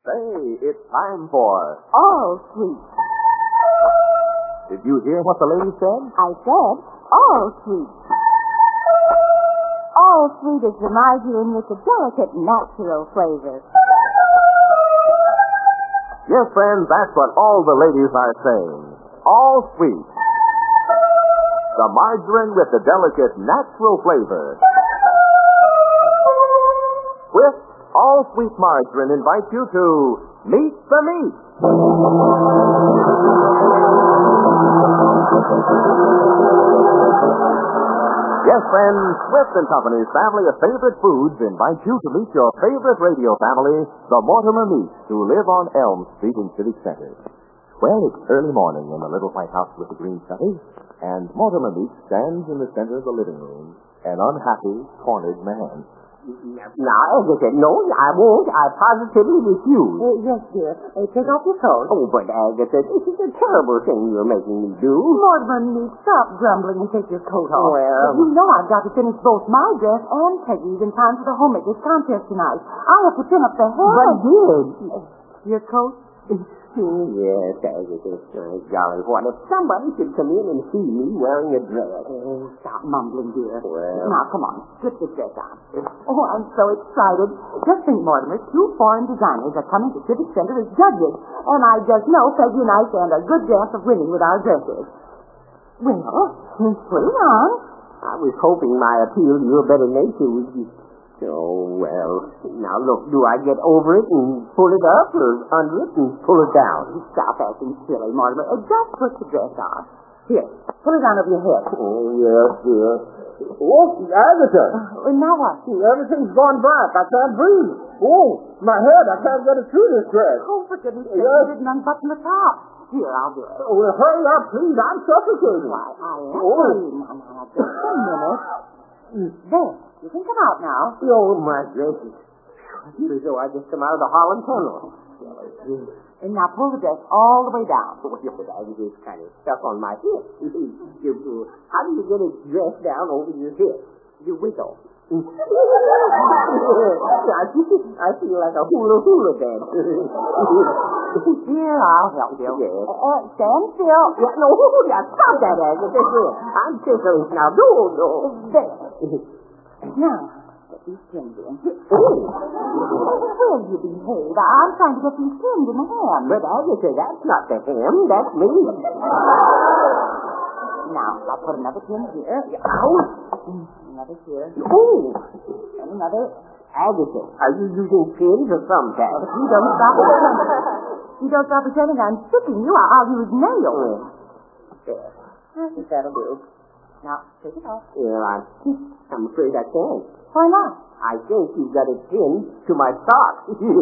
Say, it's time for... All sweet. Did you hear what the lady said? I said all sweet. All sweet is the margarine with the delicate natural flavor. Yes, friends, that's what all the ladies are saying. All sweet. The margarine with the delicate natural flavor. With All Sweet Margarine invites you to Meet the Meat. Yes, friends, Swift and Company's family of favorite foods invite you to meet your favorite radio family, the Mortimer Meats, who live on Elm Street in Civic Center. Well, it's early morning in the little white house with the green study, and Mortimer Meats stands in the center of the living room, an unhappy, cornered man. Now, Agatha, no, I won't. I positively refuse. Yes, dear. Take off your coat. Oh, but Agatha, this is a terrible thing you're making me do. Mortimer, stop grumbling and take your coat off. Well... You know I've got to finish both my dress and Peggy's in time for the homemakers contest tonight. I have to pin up the hair. But, dear... Your coat? Yes, Agatha. Golly, what if somebody should come in and see me wearing a dress? Oh, stop mumbling, dear. Well... Now, come on. Slip this dress on. Oh, I'm so excited. Just think, Mortimer, 2 foreign designers are coming to Civic Center as judges. And I just know Peggy and I stand a good chance of winning with our dresses. Well, put it on. I was hoping my appeal to your better nature would be... Oh, well, now look, do I get over it and pull it up or under it and pull it down? Stop acting silly, Mortimer. Just put the dress on. Here, pull it on over your head. Oh, yes, dear. Oh, Agatha. Now what? Everything's gone black. I can't breathe. Oh, my head, I can't get it through this dress. Oh, for goodness sake, you didn't unbutton the top. Here, I'll do it. Oh, well, hurry up, please. I'm suffocating. Why, I am. Now, just a minute. There. You can come out now. Oh, my gracious. As though I just come out of the Holland Tunnel. And now pull the dress all the way down. Well, I was just kind of stuck on my hip. How do you get a dress down over your hip? You wiggle. I feel like a hula dance. Here, I'll help you. Yes. Stand still. Yeah, no, stop that, Agatha. I'm ticklish now. No. There. Now, get these pins in. Will you behave? I'm trying to get these pins in the hem. But Agatha, that's not the hem. That's me. Now, I'll put another pin here. Another here. Oh. And another. Agatha, are you using pins or thumbtacks? If you don't stop pretending I'm sticking you, I'll use nails. There. I think that'll do. Now, take it off. Yeah, I'm afraid I can't. Why not? I think you've got it pinned to my sock.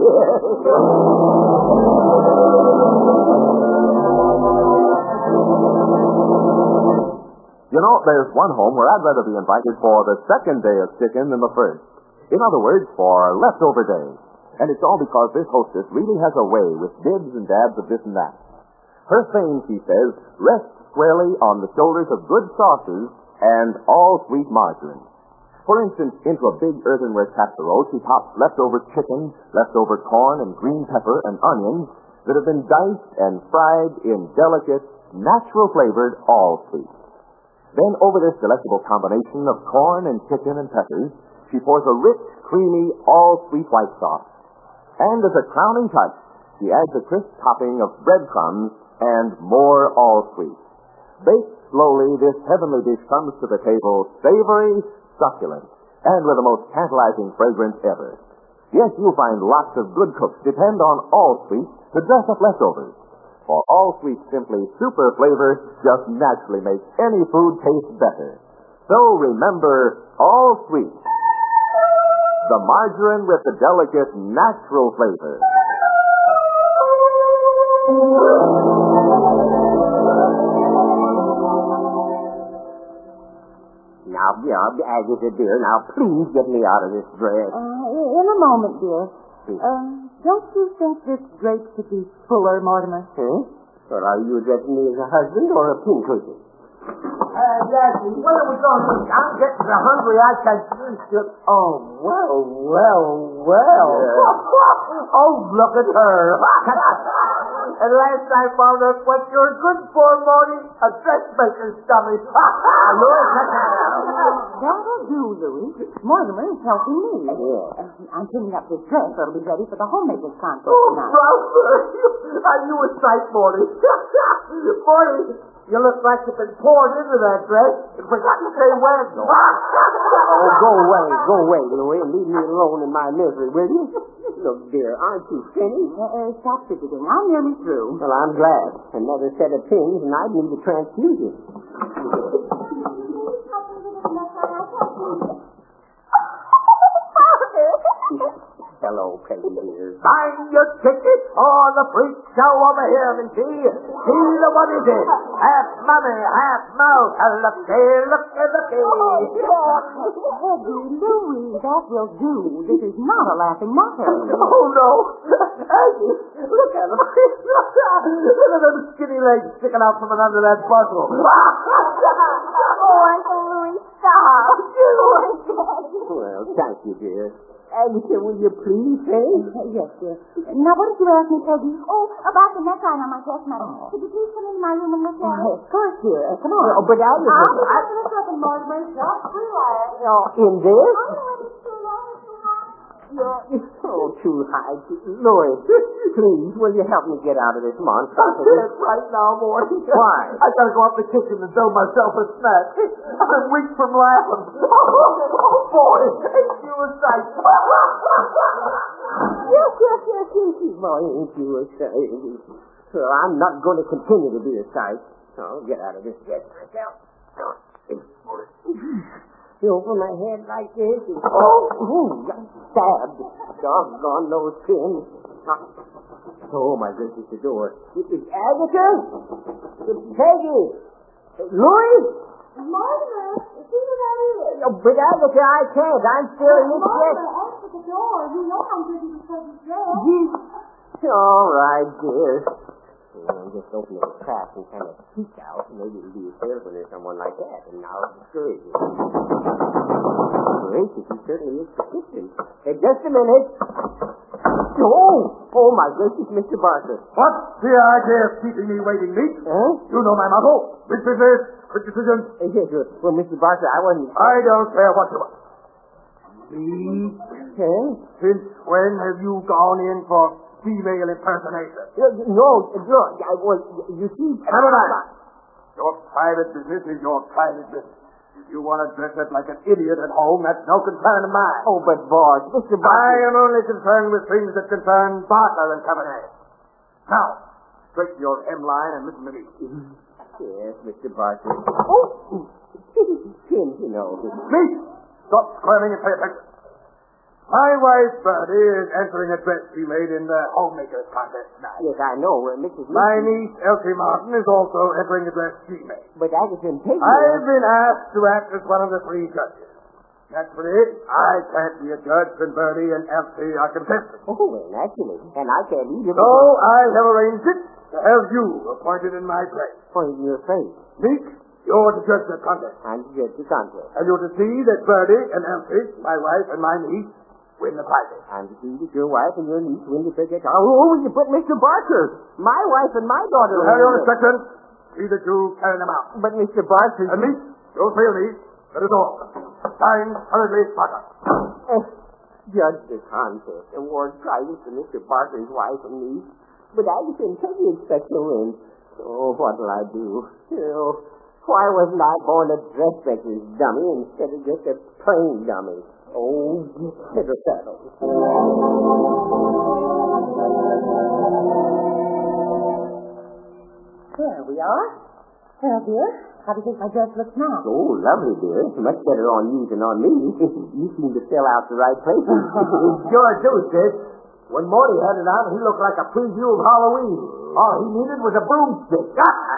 You know, there's one home where I'd rather be invited for the second day of chicken than the first. In other words, for leftover day. And it's all because this hostess really has a way with dibs and dabs of this and that. Her fame, she says, rests squarely on the shoulders of good sauces and all sweet margarine. For instance, into a big earthenware casserole, she pops leftover chicken, leftover corn and green pepper and onions that have been diced and fried in delicate, natural-flavored all sweet. Then over this delectable combination of corn and chicken and peppers, she pours a rich, creamy, all-sweet white sauce. And as a crowning touch, she adds a crisp topping of breadcrumbs and more all-sweet. Baked slowly, this heavenly dish comes to the table savory, succulent, and with the most tantalizing fragrance ever. Yes, you'll find lots of good cooks depend on all sweet to dress up leftovers. For all sweet simply super flavor just naturally makes any food taste better. So remember, all sweet. The margarine with the delicate natural flavor. Now, Agatha, dear, now please get me out of this dress. In a moment, dear. Don't you think this drape could be fuller, Mortimer? Huh? Well, are you addressing me as a husband or a pinkerton? Jackie, where are we going? I'm getting so hungry I can... Oh, well. Oh, look at her. And last I found out what you're good for, Morty, a dressmaker's dummy. That'll do, Louis. Mortimer is helping me. Yeah. I'm pinning up this dress so it'll be ready for the homemaker's contest Oh, tonight. brother, are you a sight, Morty? Morty, you look like you've been poured into that dress and forgot to say when. Oh, go away, Louis, and leave me alone in my misery, will you? Look, dear, aren't you finished? Stop fidgeting. I'm nearly through. Well, I'm glad. Another set of pins, and I need a transfusion. Hello, Peggy dear. Sign your ticket or the freak show over here, and see the one is it. Half mummy, half mouse. Looky. Eddie, Louis, that will do. This is not a laughing matter. Oh, no. Aggie, look at him. Look at them skinny legs sticking out from under that bustle. Oh, Uncle Louis, stop. Well, thank you, dear. Aggie, will you please say? Yes, dear. Now, what did you ask me, Peggy? Oh, about the neckline on my dress, madam. Could you please come into my room and look at it? Of course, dear. Come on. Oh, but I'll be back in a second, Mortimer. Just relax. In this? It's too long. It's too hot. Oh, too high. Louis, please, will you help me get out of this monstrosity? I can't right now, Morty. Why? I gotta go up the kitchen and build myself a snack. I'm weak from laughing. Oh, boy, ain't you a sight? Yes. Boy, ain't you a sight? Well, I'm not going to continue to be a sight. Oh, get out of this. Get myself. Over my head like this. I'm stabbed. Doggone those pins. Oh, my goodness, the door. It's Agatha? It's Peggy. Louis? Mortimer, see who that is? Oh, but Agatha, I can't. I'm still in this bed. Answer the door. You know I'm busy with Peggy's dress. All right, dear. I'll just open the crack and kind of peek out. Maybe it'll be a salesman or someone like that, and now I'll discourage you. Gracious, he certainly is persistent. Hey, just a minute. Oh, my gracious, Mr. Barker. What's the idea of keeping me waiting, Meek? Huh? You know my motto. Quick business, quick decision. Yes, well, Mr. Barker, I wasn't... I don't care what you want. Meek, Huh? since when have you gone in for female impersonation? No, you see... Never mind. Your private business is your private business. If you want to dress up like an idiot at home, that's no concern of mine. Oh, but, boss, Mr. I Barker... am only concerned with things that concern Barker and Company. Now, straight to your hemline and listen to me. Yes, Mr. Barker. Oh, Tim, you know. Meek, stop squirming and pay attention. My wife, Bertie, is entering a dress she made in the homemaker's contest tonight. Yes, I know. Mrs. My niece, Elsie Martin, is also entering a dress she made. But Agatha and Peggy... I've been asked to act as one of the three judges. Naturally, I can't be a judge when Bertie and Elsie are contestants. Oh, well, naturally. And I can't either. So I have arranged it to have you appointed in my place. Point in your face. Meek, you're to judge the contest. I'm to judge the contest. And you're to see that Bertie and Elsie, my wife and my niece, win the prizes. I'm to see that your wife and your niece win the ticket. Oh, you put Mr. Barker. My wife and my daughter... You have your instructions. See that you carry them out. But Mr. Barker... And Meek, you'll fail me. That is all. Signed, hurriedly, Barker. Judge the contest. Award prizes to Mr. Barker's wife and niece. But Agatha and Peggy expect to win. Oh, what'll I do? Oh, why wasn't I born a dressmaker's dummy instead of just a plain dummy? Oh, consider that. There we are. Well, dear, how do you think my dress looks now? Oh, lovely, dear. Much better on you than on me. You seem to fill out the right places. Sure do, sis. When Morty had it on, he looked like a preview of Halloween. All he needed was a broomstick.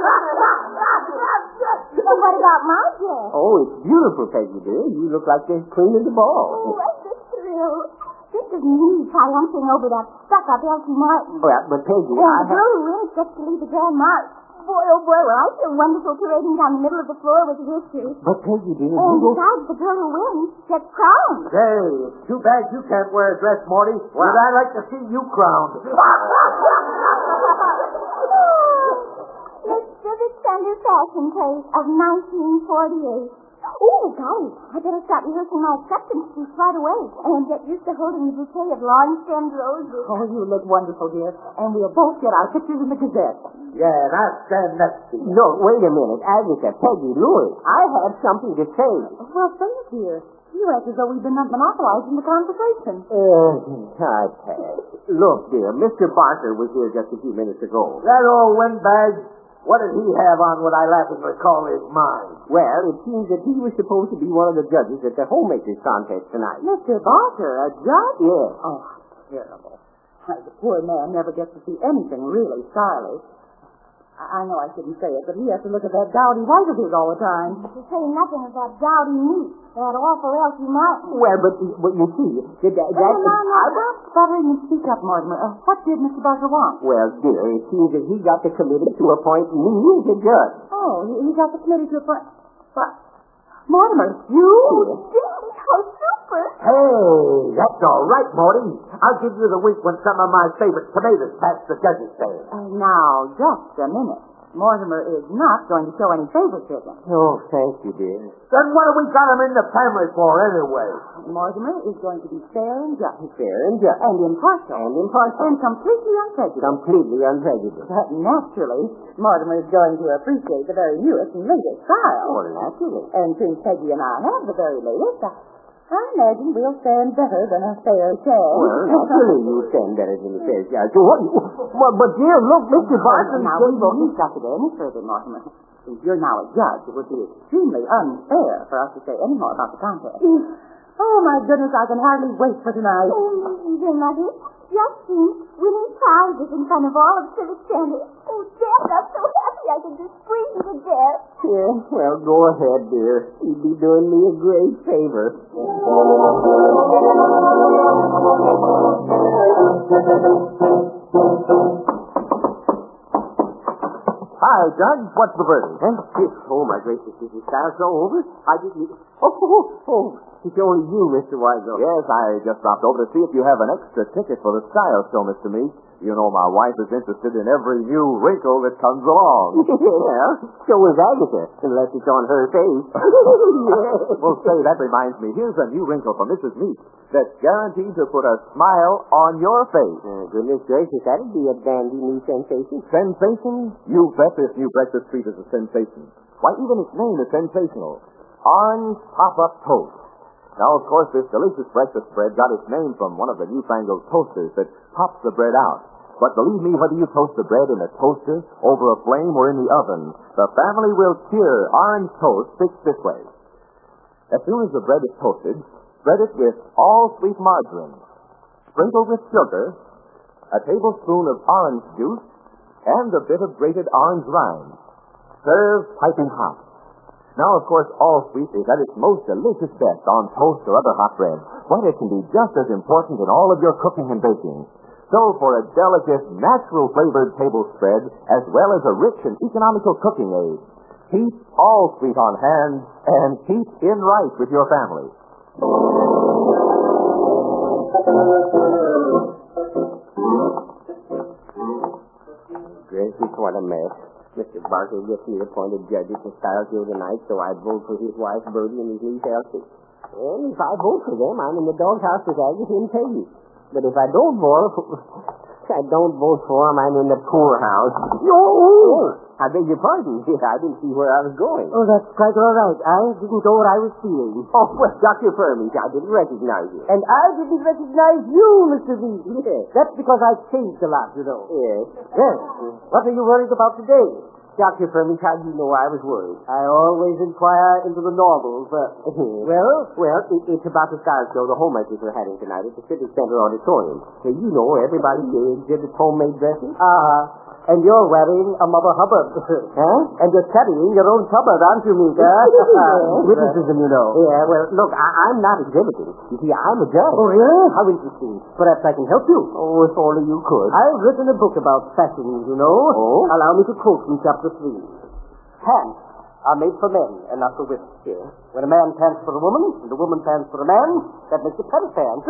Well, what about my dress? Oh, it's beautiful, Peggy, dear. You look like you're cleaning the ball. Oh, that's a thrill. This is me triumphing over that stuck-up Elsie Martin. Well, but Peggy, And the blue rim's just to leave the grand mark. boy, oh boy, well, I feel wonderful parading down the middle of the floor with the history. But Peggy, dear, And besides, the girl who wins gets crowned. Say, it's too bad you can't wear a dress, Morty. Would I like to see you crowned? The Civic Center fashion case of 1948. Oh, golly, I better start rehearsing my acceptance speech right away and get used to holding a bouquet of lawn-stemmed roses. Oh, you look wonderful, dear. And we'll both get our pictures in the Gazette. Yeah, and I'll stand next to you. No, wait a minute. Agatha, Peggy, Louis, I have something to say. Well, say it, dear. You act as though we've been monopolizing the conversation. Look, dear, Mr. Barker was here just a few minutes ago. That old windbag, what did he have on what I laughingly call his mind? Well, it seems that he was supposed to be one of the judges at the homemakers contest tonight. Mr. Barker, a judge? Yes. Oh, terrible. The poor man never gets to see anything really stylish. I know I shouldn't say it, but he has to look at that dowdy wife of his all the time. To say nothing of that dowdy meat, that awful Elsie Martin. Well, but you see, Now, stop stuttering and speak up, Mortimer. What did Mr. Barker want? Well, dear, it seems that he got the committee to appoint me as a judge. Oh, he got the committee to appoint... What? Mortimer, you? Daddy, how super! Hey, that's all right, Morty. I'll give you the wink when some of my favorite tomatoes pass the judge's stand. Now, just a minute. Mortimer is not going to show any favoritism. Oh, thank you, dear. Then what have we got him in the family for, anyway? Mortimer is going to be fair and just. Fair and just. And impartial. And completely unprejudiced. Completely unprejudiced. But naturally, Mortimer is going to appreciate the very newest and latest style. Well, naturally. And since Peggy and I have the very latest, I imagine we'll stand better than a fair share. Well, naturally, you stand better than the fair share. But dear, look, Mr. Barker. Now, we won't discuss it any further, Mortimer. Since you're now a judge, it would be extremely unfair for us to say any more about the contest. Oh, my goodness, I can hardly wait for tonight. Oh, dear Mother, just see, winning prizes in front of all of Civic Center. Oh, Dad, I'm so happy I can just squeeze you to death. Yeah, well, go ahead, dear. You'd be doing me a great favor. Hi, Judge. What's the verdict? Oh, my gracious, is the style show over? It's only you, Mr. Wiseau. Yes, I just stopped over to see if you have an extra ticket for the style show, Mr. Meek. You know my wife is interested in every new wrinkle that comes along. Well, so is Agatha, unless it's on her face. Well, say, that reminds me. Here's a new wrinkle for Mrs. Meek that's guaranteed to put a smile on your face. Goodness gracious, that'd be a dandy new sensation. Sensation? You bet this new breakfast treat is a sensation. Why, even its name is sensational. Orange Pop-Up Toast. Now, of course, this delicious breakfast bread got its name from one of the newfangled toasters that pops the bread out. But believe me, whether you toast the bread in a toaster, over a flame, or in the oven, the family will cheer orange toast fixed this way. As soon as the bread is toasted, spread it with all sweet margarine, sprinkle with sugar, a tablespoon of orange juice, and a bit of grated orange rind. Serve piping hot. Now, of course, all sweet is at its most delicious best on toast or other hot bread. But it can be just as important in all of your cooking and baking. So, for a delicate, natural-flavored table spread, as well as a rich and economical cooking aid, keep all sweet on hand and keep in right with your family. Gracious, what a mess. Mr. Barker gets me appointed judge at the style show tonight, so I'd vote for his wife, Bertie, and his niece, Elsie. And if I vote for them, I'm in the doghouse with Agatha and Peggy. But if I don't vote for them, I'm in the poorhouse. Oh, I beg your pardon. I didn't see where I was going. Oh, that's quite all right. I didn't know what I was feeling. Oh, well, Dr. Furley, I didn't recognize you. And I didn't recognize you, Mr. V. Yes. That's because I've changed a lot, you know. Yes. Yes. What are you worried about today? Dr. Furley, how do you know I was worried? I always inquire into the novels. It's about the style show the homemakers are having tonight at the Civic Center Auditorium. So you know everybody here exhibits homemade dresses. And you're wearing a Mother Hubbard. Huh? And you're carrying your own cupboard, aren't you, Mika? Witticism, you know. Yeah, well, look, I'm not exhibiting. You see, I'm a judge. Oh, yeah? How interesting. Perhaps I can help you. Oh, if only you could. I've written a book about fashion, you know. Oh? Allow me to quote from chapter 3. Pants are made for men and not for women. Yeah. When a man pants for a woman, and a woman pants for a man, that makes a pants pants.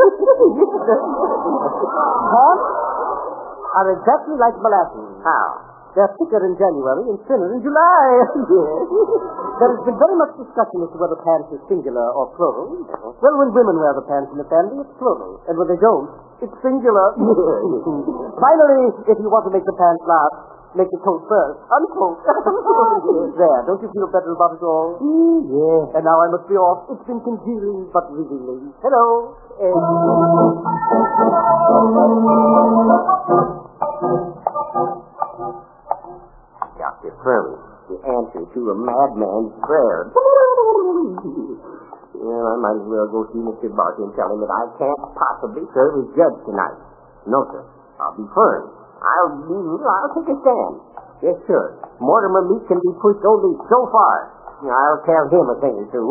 Pants are exactly like molasses. How? They're thicker in January and thinner in July. There has been very much discussion as to whether pants is singular or plural. Well, when women wear the pants in the family, it's plural. And when they don't, it's singular. Finally, if you want to make the pants last, make the coat first. Unquote. There, don't you feel better about it all? Yes. And now I must be off. It's been congealing, but revealing. Hello. Dr. Furley, the answer to a madman's prayer. Well, I might as well go see Mr. Barker and tell him that I can't possibly serve as judge tonight. No, sir. I'll be firm. I'll take a stand. Yes, sir. Mortimer Meek can be pushed only so far. I'll tell him a thing or two.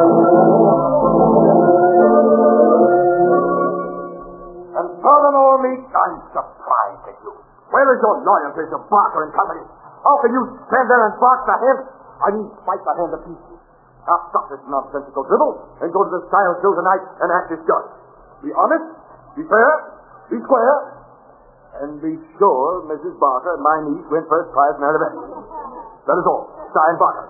And furthermore, Meek, I'm surprised at you. Where is your loyalty to Barker and Company? How can you stand there and box the hand? I mean, fight the hand to pieces. Now stop this nonsensical dribble and go to the style show tonight and act as judge. Be honest, be fair, be square, and be sure Mrs. Barker and my niece win first prize in our event. That is all. Signed, Barker.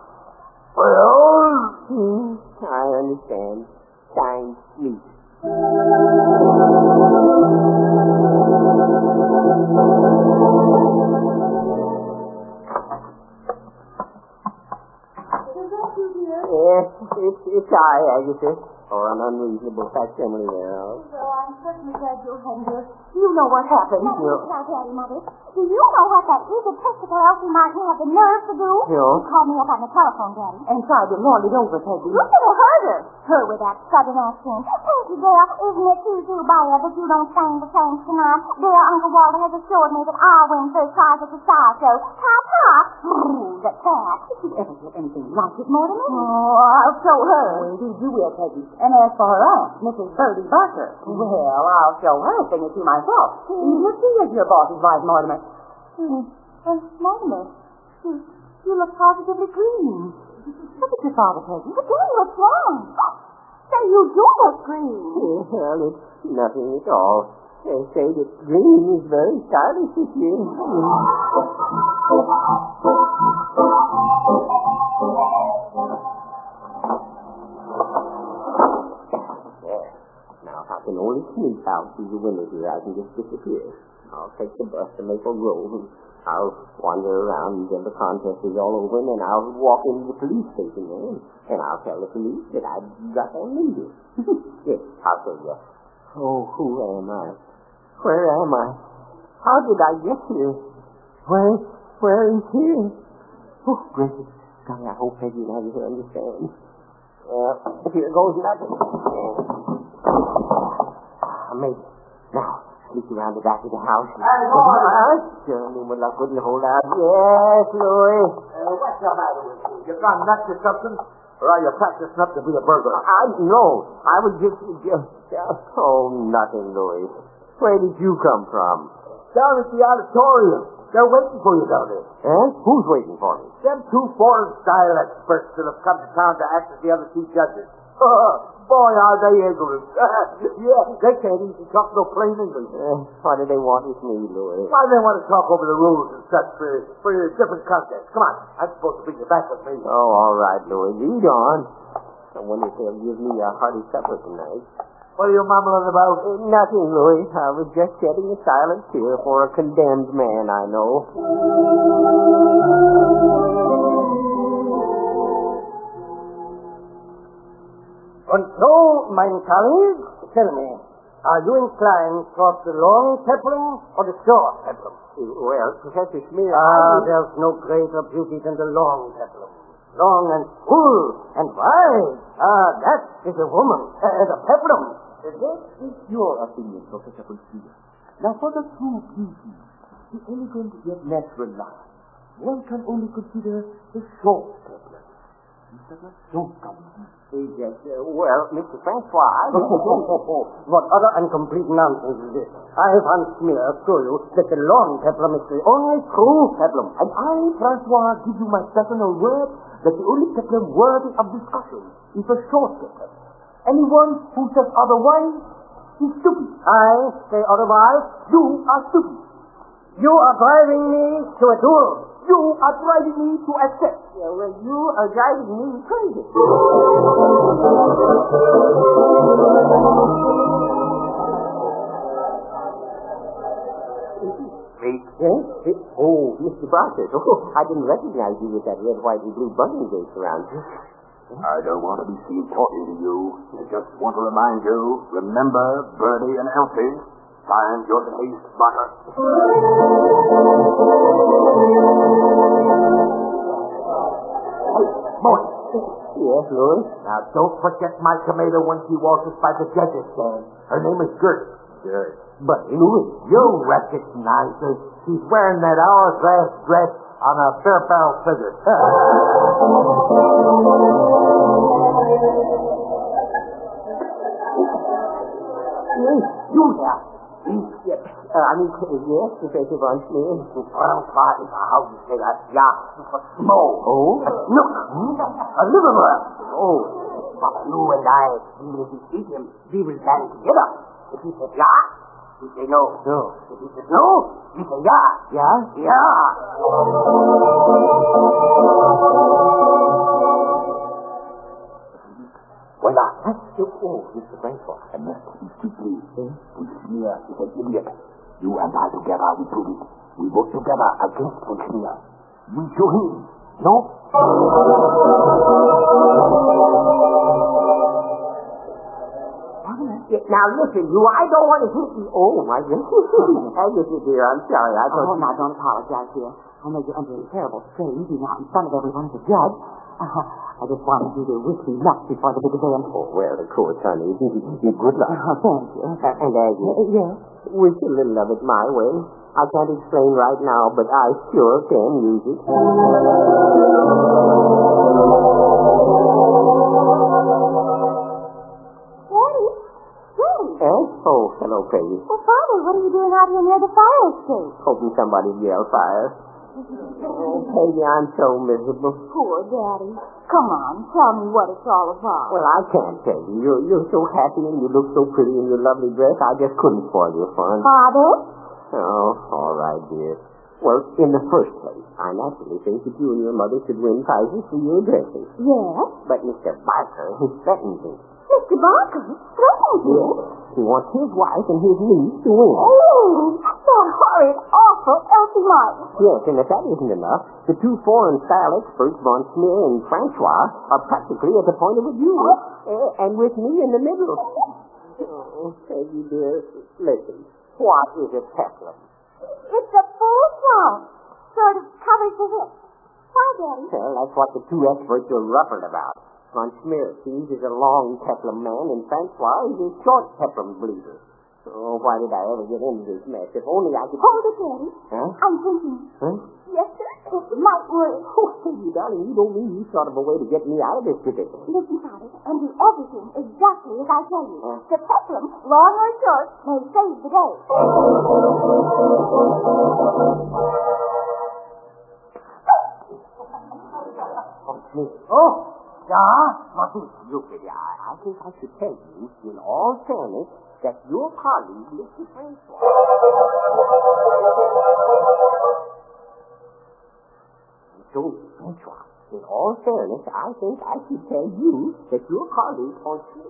Well, I understand. Signed, Meek. Yes, it's I, Agatha, or an unreasonable facsimile thereof. Well, I'm certainly glad you're home, dear. You know what happened. Yeah. Now, tell you, Mother. Do you know what that egotistical Elsie Martin had the nerve to do? Yeah. She called me up on the telephone, Daddy. And tried to lord it over, Peggy. You should have heard her. Her with that southern accent. Thank you, girl. Isn't it too bad that you don't sing the same tonight? Dear Uncle Walter has assured me that I'll win first prize at the star show. Ta-ta! Ooh, the cat. Did you ever get anything like it, Mortimer? Oh, I'll show her. Indeed you will, Peggy. And as for her aunt, Mrs. Bertie Barker, well, I'll show her a thing or two myself. You'll see as your boss's wife, Mortimer. Mortimer, you look positively green. Look at your father, Peggy. But then what's wrong? Say, you do look green. Well, it's nothing at all. They say that green is very stylish this year. There. Now, if I can only sneak out through the window here, I can just disappear. I'll take the bus to Maple Grove, and I'll wander around until the contest is all over, and then I'll walk into the police station there, and I'll tell the police that I've got amnesia. Yes, I'll say yes. Oh, who am I? Where am I? How did I get here? Where is here? Oh, gracious. Golly, I hope Peggy and Agatha understand. Here goes nothing. Maybe. Now, sneak around the back of the house. Journey, well, I couldn't hold out. Yes, Louis. What's the matter with you? You gone nuts or something? Or are you practicing up to be a burglar? No, I was just... Oh, nothing, Louis. Where did you come from? Down at the auditorium. They're waiting for you down there. Eh? Who's waiting for me? Them two foreign-style experts that have come to town to act as the other two judges. Boy, are they ignorant. Yeah, they can't even talk no plain English. What do they want with me, Louis? Why do they want to talk over the rules and such for your different contests? Come on, I'm supposed to bring you back with me. Oh, all right, Louis. Read on. I wonder if they'll give me a hearty supper tonight. What are you mumbling about? Nothing, Louis. I was just shedding a silent tear for a condemned man I know. And so, mein colleagues, tell me, are you inclined towards the long peplum or the short peplum? Well, Professor Schmidt... there's no greater beauty than the long peplum. Long and full and wide. That is a woman. The peplum. That is your opinion, Professor Schmidt. Now, for the true beauty, the elegant yet natural line, one can only consider the short peplum. Yes, well, Mr. Francois, What other incomplete nonsense is this? I, Hans Smear, assure you that the long peplum is the only true peplum. And I, Francois, give you my personal word that the only peplum worthy of discussion is a short peplum. Anyone who says otherwise is stupid. I say otherwise, you are stupid. You are driving me to a duel. You are driving me to accept. yeah, well, you are driving me crazy. Yes? Oh, Mr. Barker. Oh, I didn't recognize you with that red, white, and blue button gates around you. I don't want to be seen talking to you. I just want to remind you, remember Bertie and Elsie. Find your taste, Barker. Morton. Yes, Louis? Now, don't forget my tomato when she walks by the judges stand. Her name is Gert. Gert. But, Louis, you recognize her. She's wearing that hourglass dress on a fair-barrel figure. You there. Yes, Professor Von Schmier. Francois is how you say that. Yeah, small. Oh? Look, a liver. Oh, but you and I, even if we see him, we will stand together. If he says yeah, we say no. No. If he says no, we say yeah. Yeah? Yeah. Why not? Oh, Mr. Francois. I must speak to you. We smear is an idiot. You and I together, we prove it. We work together against the smear. We show him. No? Now, listen, you, I don't want to hit you. Oh, my goodness. I guess you, dear. I'm sorry. I thought... Oh, now, don't apologize, dear. I know you're under a terrible strain, being out in front of everyone as a judge. I just wanted you to wish me luck before the big event. Oh, well, of course, honey. Good luck. Thank you. And Aggie, Yes? wish a little of it my way. I can't explain right now, but I sure can use it. Oh, hello, Peggy. Well, Father, what are you doing out here near the fire escape? Hoping somebody'd yell fire. Oh, Peggy, I'm so miserable. Poor Daddy. Come on, tell me what it's all about. Well, I can't, Peggy. You're so happy and you look so pretty in your lovely dress, I just couldn't spoil your fun. Father? Oh, all right, dear. Well, in the first place, I naturally think that you and your mother should win prizes for your dresses. Yes? But Mr. Barker, he threatens me. Mr. Barker? Threatened you? Yes. He wants his wife and his niece to win. Oh, that horrid, awful Elsie Martin. Yes, and if that isn't enough, the two foreign style experts, Von Schmier and Francois, are practically at the point of view. And with me in the middle. Oh, Peggy, dear, listen. What is a peplum? It's a full frock. Sort of covers the hips. Why, Daddy? Well, that's what the two experts are ruffled about. Von Schmier sees as a long peplum man, and Francois is a short peplum bleeder. Oh, why did I ever get into this mess? If only I could... Hold it, Daddy. Huh? I'm thinking. Huh? Yes, sir. It might work. Oh, Peggy, darling, you don't mean you thought of a way to get me out of this predicament. Listen, Father, and do everything exactly as I tell you. The peplum, long or short, may save the day. Oh, yeah? Look, Peggy, I think I should tell you, in all fairness, that your colleague, Mr. Francois... So, Francois, in all fairness, I think I should tell you that your colleague wants me.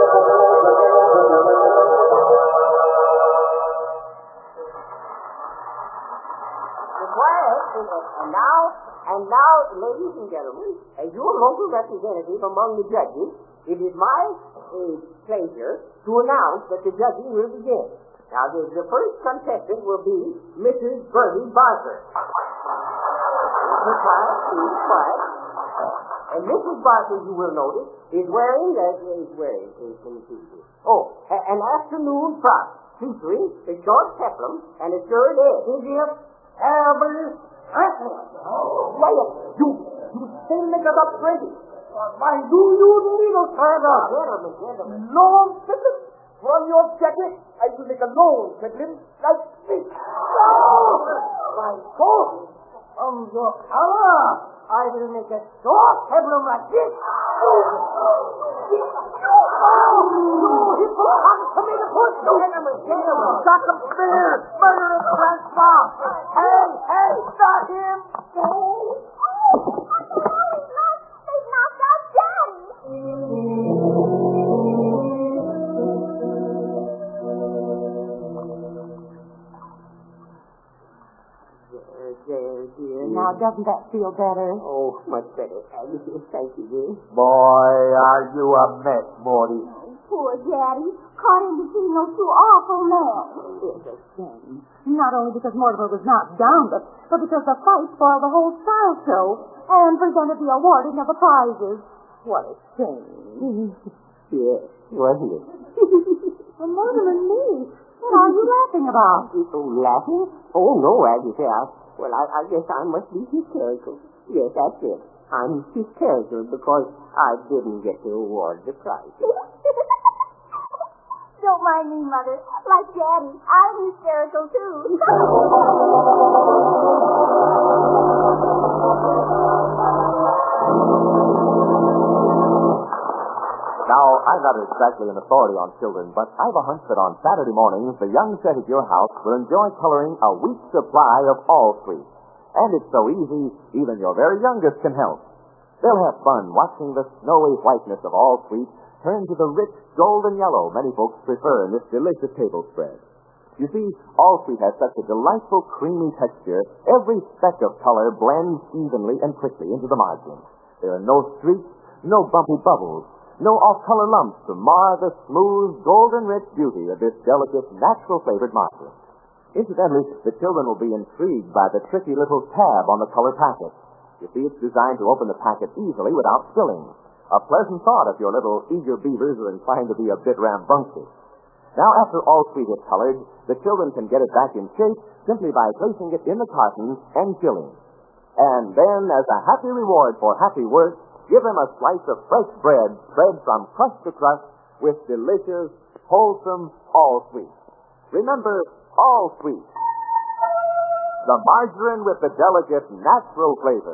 And now, ladies and gentlemen, as your local representative among the judges, it is my pleasure to announce that the judging will begin. Now, the first contestant will be Mrs. Bertie Barker. And Mrs. Barker, you will notice, is wearing an afternoon frock. featuring the short peplum, and it sure is. Is it terrible? Quiet! You still make it up ready. Why do you little further? Gentlemen. Long ticket from your jacket. I will make a long ticket like this. My God! From your collar, I will make a short peplum like this. You come to me to push you. Gentlemen. Got some spear. Murder in the grandpa. Hey, stop him. They've knocked out Daddy. There, dear. Now, doesn't that feel better? Oh, much better. Thank you, dear. Boy, are you a mess, Morty. Poor Daddy. Caught in between those two awful men. It's a shame. Not only because Mortimer was knocked down, but because the fight spoiled the whole style show and prevented the awarding of the prizes. What a shame. Yes, wasn't it? And Mortimer and me. What are you laughing about? Oh, laughing? Oh, no, Abigail. Well, I guess I must be hysterical. Yes, that's it. I'm hysterical because I didn't get to award the prize. Don't mind me, Mother. Like Daddy, I'm hysterical, too. Now, I'm not exactly an authority on children, but I've a hunch that on Saturday mornings, the young set at your house will enjoy coloring a week's supply of All Sweet. And it's so easy, even your very youngest can help. They'll have fun watching the snowy whiteness of All Sweet turn to the rich golden yellow many folks prefer in this delicious table spread. You see, All Sweet has such a delightful creamy texture, every speck of color blends evenly and quickly into the margin. There are no streaks, no bumpy bubbles, no off-color lumps to mar the smooth, golden-rich beauty of this delicate, natural-flavored margarine. Incidentally, the children will be intrigued by the tricky little tab on the color packet. You see, it's designed to open the packet easily without spilling. A pleasant thought if your little eager beavers are inclined to be a bit rambunctious. Now, after All Sweet is colored, the children can get it back in shape simply by placing it in the carton and chilling. And then, as a happy reward for happy work, give them a slice of fresh bread spread from crust to crust with delicious, wholesome All Sweet. Remember, All Sweet. The margarine with the delicate, natural flavor.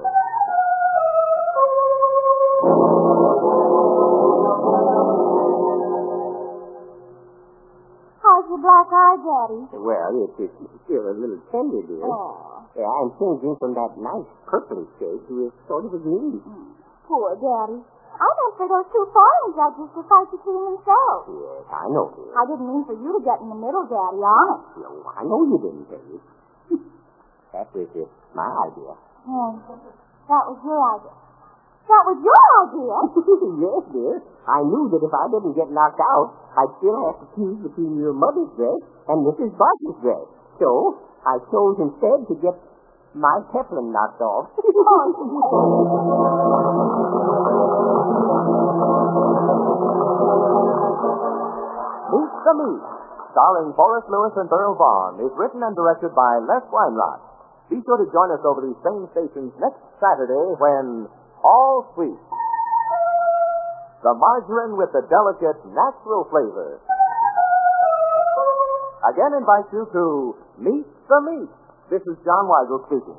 How's your black eye, Daddy? Well, it's still a little tender, dear. Oh. Yeah, I'm changing from that nice purplish shade to a sort of a green. Poor Daddy. I meant for those two foreign judges to fight between themselves. Yes, I know, dear. I didn't mean for you to get in the middle, Daddy, honest. No, I know you didn't, Peggy. That was my idea. Yeah, that was your idea. That was your idea? Yes, dear. I knew that if I didn't get knocked out, I'd still have to choose between your mother's dress and Mrs. Barker's dress. So, I chose instead to get my peplum knocked off. Meet the Meat, starring Forrest Lewis and Burl Vaughn, is written and directed by Les Weinrott. Be sure to join us over these same stations next Saturday when All Sweet, the margarine with the delicate, natural flavor, again invites you to Meet the Meat. This is John Weigel speaking.